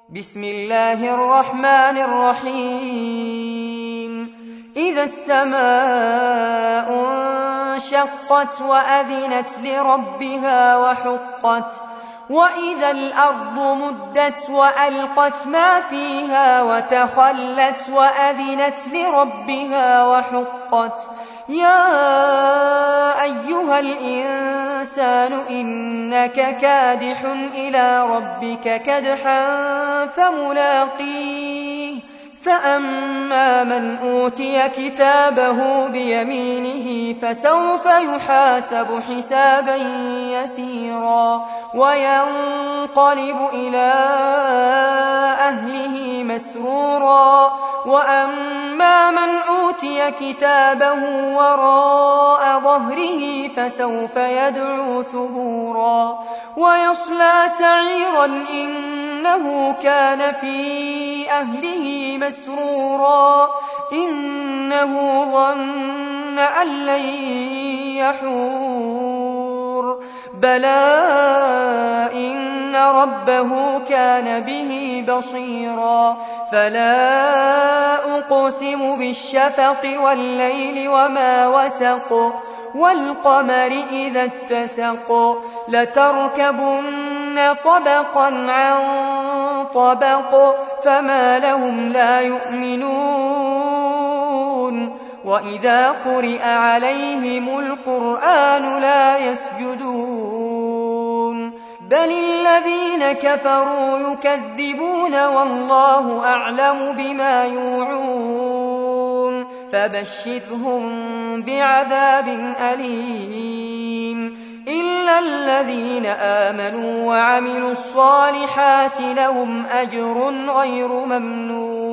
بسم الله الرحمن الرحيم إذا السماء انشقت وأذنت لربها وحقت وإذا الأرض مدت وألقت ما فيها وتخلت وأذنت لربها وحقت يا أيها الإنسان إنك كادح إلى ربك كدحا فملاقيه فأما من أوتي كتابه بيمينه فسوف يحاسب حسابا يسيرا وينقلب إلى أهله مسرورا وأما من أوتي كتابه وراء ظهره فسوف يدعو ثبورا ويصلى سعيرا إنه كان في أهله مسرورا إنه ظن أن لن يحور بلى إن ربه كان به بصيرا فلا أقسم بالشفق والليل وما وسق والقمر إذا اتسق لتركبن طبقا عن طبق فما لهم لا يؤمنون وإذا قرئ عليهم القرآن لا يسجدون بل الذين كفروا يكذبون والله أعلم بما يوعون فبشرهم بعذاب أليم إلا الذين آمنوا وعملوا الصالحات لهم أجر غير ممنون